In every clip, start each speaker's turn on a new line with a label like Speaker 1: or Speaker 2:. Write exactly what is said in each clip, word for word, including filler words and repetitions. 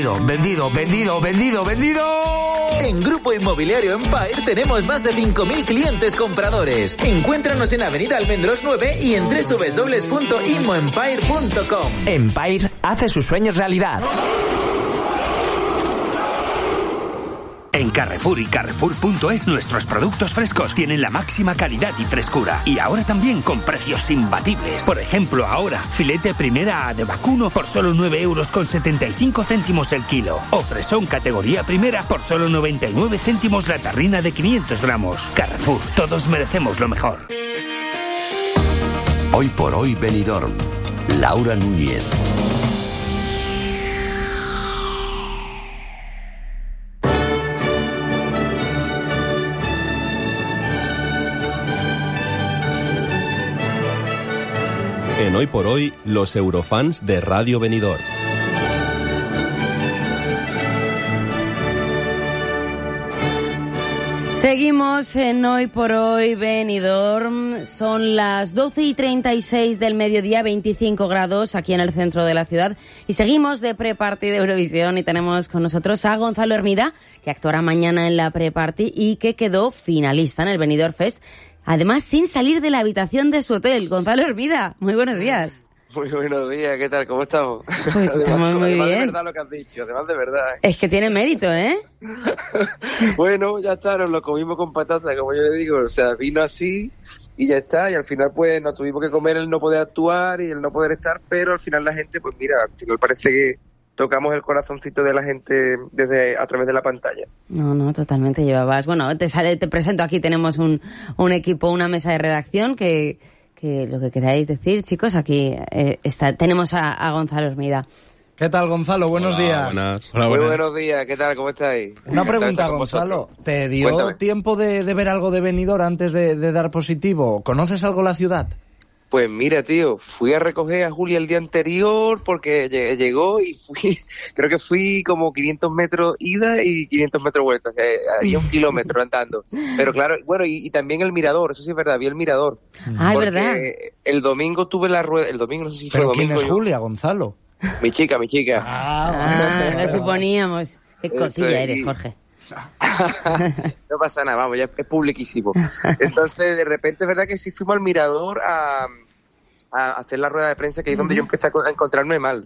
Speaker 1: Vendido, vendido, vendido, vendido, vendido.
Speaker 2: En Grupo Inmobiliario Empire tenemos más de cinco mil clientes compradores. Encuéntranos en Avenida Almendros nueve y en doble u doble u doble u punto inmoempire punto com.
Speaker 1: Empire hace sus sueños realidad. En Carrefour y Carrefour punto es nuestros productos frescos tienen la máxima calidad y frescura. Y ahora también con precios imbatibles. Por ejemplo, ahora, filete primera A de vacuno por solo nueve euros con setenta y cinco céntimos el kilo. O fresón categoría primera por solo noventa y nueve céntimos la tarrina de quinientos gramos. Carrefour, todos merecemos lo mejor.
Speaker 3: Hoy por hoy Benidorm. Laura Núñez.
Speaker 4: En Hoy por Hoy, los eurofans de Radio Benidorm.
Speaker 5: Seguimos en Hoy por Hoy Benidorm. Son las doce y treinta y seis del mediodía, veinticinco grados aquí en el centro de la ciudad. Y seguimos de pre-party de Eurovisión y tenemos con nosotros a Gonzalo Hermida, que actuará mañana en la pre-party y que quedó finalista en el Benidorm Fest. Además, sin salir de la habitación de su hotel. Gonzalo Hermida, muy buenos días.
Speaker 6: Muy buenos días, ¿qué tal? ¿Cómo estamos?
Speaker 5: Pues estamos además, muy
Speaker 6: además
Speaker 5: bien.
Speaker 6: de verdad lo que has dicho, además de verdad. ¿eh?
Speaker 5: Es que tiene mérito, ¿eh?
Speaker 6: Bueno, ya está, nos lo comimos con patata, como yo le digo. O sea, vino así y ya está. Y al final, pues, nos tuvimos que comer el no poder actuar y el no poder estar. Pero al final la gente, pues mira, al final parece que tocamos el corazoncito de la gente desde a través de la pantalla.
Speaker 5: No, no, totalmente llevabas. Bueno, te sale, te presento aquí, tenemos un, un equipo, una mesa de redacción que, que lo que queráis decir, chicos, aquí eh, está, tenemos a, a Gonzalo Hermida.
Speaker 7: ¿Qué tal, Gonzalo? Buenos
Speaker 4: Hola,
Speaker 7: días.
Speaker 4: Buenas.
Speaker 6: Hola, Muy buenas. buenos días, ¿qué tal? ¿Cómo estáis?
Speaker 7: Una pregunta, Gonzalo. ¿Te dio Cuéntame. tiempo de, de ver algo de Benidorm antes de, de dar positivo? ¿Conoces algo la ciudad?
Speaker 6: Pues mira, tío, fui a recoger a Julia el día anterior porque llegó y fui, creo que fui como quinientos metros ida y quinientos metros vuelta, o sea, había un kilómetro andando. Pero claro, bueno, y, y también el mirador, eso sí es verdad, vi el mirador.
Speaker 5: Ah, es verdad.
Speaker 6: El domingo tuve la rueda, el domingo no sé si fue
Speaker 7: ¿Pero
Speaker 6: domingo.
Speaker 7: quién es
Speaker 6: yo.
Speaker 7: Julia, Gonzalo?
Speaker 6: Mi chica, mi chica.
Speaker 5: Ah, lo suponíamos. Qué cotilla eres, y... Jorge.
Speaker 6: No pasa nada, vamos, ya es publiquísimo. Entonces, de repente, es verdad que sí fuimos al mirador a, a hacer la rueda de prensa, que ahí es donde yo empecé a encontrarme mal.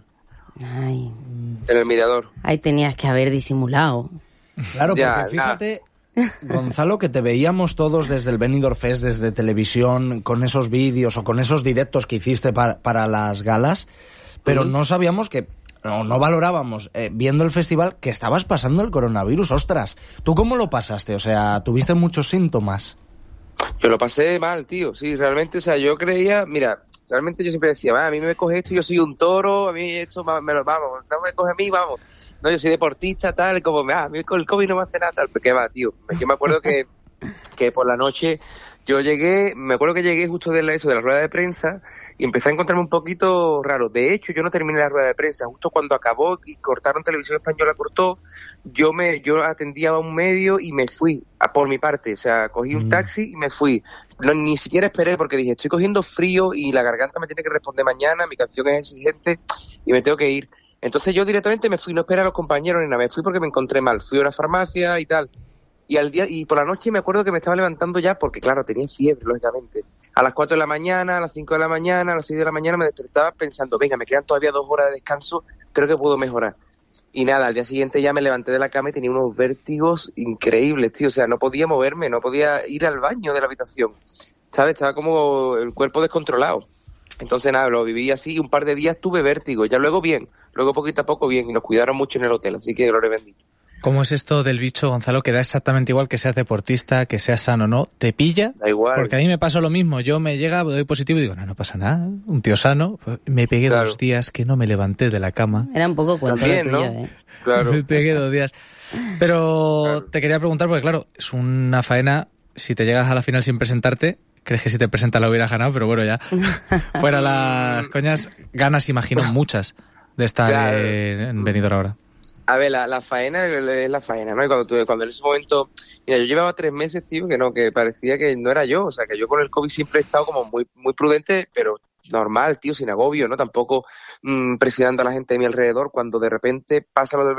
Speaker 5: Ay.
Speaker 6: En el mirador.
Speaker 5: Ahí tenías que haber disimulado.
Speaker 7: Claro, porque
Speaker 6: ya,
Speaker 7: fíjate, nah. Gonzalo, que te veíamos todos desde el Benidorm Fest, desde televisión, con esos vídeos o con esos directos que hiciste para, para las galas, pero uh-huh. no sabíamos que... No, no valorábamos, eh, viendo el festival, que estabas pasando el coronavirus. Ostras, ¿tú cómo lo pasaste? O sea, ¿tuviste muchos síntomas?
Speaker 6: Yo lo pasé mal, tío, sí, realmente, o sea, yo creía, mira, realmente yo siempre decía, a mí me coge esto, yo soy un toro, a mí esto, me lo, vamos, no me coge a mí, vamos, no, yo soy deportista, tal, como, ah, a mí el COVID no me hace nada, tal, ¿qué va, tío? Yo me acuerdo que, que por la noche yo llegué, me acuerdo que llegué justo de la, eso, de la rueda de prensa, y empecé a encontrarme un poquito raro. De hecho, yo no terminé la rueda de prensa. Justo cuando acabó y cortaron, Televisión Española cortó, yo me yo atendía a un medio y me fui, a por mi parte. O sea, cogí un taxi y me fui. No, ni siquiera esperé porque dije, estoy cogiendo frío y la garganta me tiene que responder mañana, mi canción es exigente y me tengo que ir. Entonces yo directamente me fui, no esperé a los compañeros ni nada, me fui porque me encontré mal. Fui a una farmacia y tal. Y al día y por la noche me acuerdo que me estaba levantando ya porque, claro, tenía fiebre, lógicamente. A las cuatro de la mañana, a las cinco de la mañana, a las seis de la mañana me despertaba pensando, venga, me quedan todavía dos horas de descanso, creo que puedo mejorar. Y nada, al día siguiente ya me levanté de la cama y tenía unos vértigos increíbles, tío. O sea, no podía moverme, no podía ir al baño de la habitación, ¿sabes? Estaba como el cuerpo descontrolado. Entonces, nada, lo viví así y un par de días tuve vértigo. Ya luego bien, luego poquito a poco bien. Y nos cuidaron mucho en el hotel, así que gloria bendita.
Speaker 8: ¿Cómo es esto del bicho, Gonzalo, que da exactamente igual que seas deportista, que seas sano o no? ¿Te pilla?
Speaker 6: Da igual.
Speaker 8: Porque a mí me pasó lo mismo. Yo me llega, doy positivo y digo, no, no pasa nada. Un tío sano. Me pegué claro. dos días que no me levanté de la cama.
Speaker 5: Era un poco cuento
Speaker 6: También,
Speaker 5: tuyo,
Speaker 6: ¿no?
Speaker 5: ¿eh?
Speaker 6: Claro.
Speaker 8: Me pegué dos días. Pero claro. Te quería preguntar, porque claro, es una faena. Si te llegas a la final sin presentarte, crees que si te presentas la hubieras ganado, pero bueno, ya. Fuera las coñas, ganas, imagino, muchas de estar claro. en Benidorm ahora.
Speaker 6: A ver, la, la faena es la faena, ¿no? Y cuando, tuve, cuando en ese momento... Mira, yo llevaba tres meses, tío, que no, que parecía que no era yo. O sea, que yo con el COVID siempre he estado como muy muy prudente, pero normal, tío, sin agobio, ¿no? Tampoco mmm, presionando a la gente de mi alrededor. Cuando de repente pasa lo del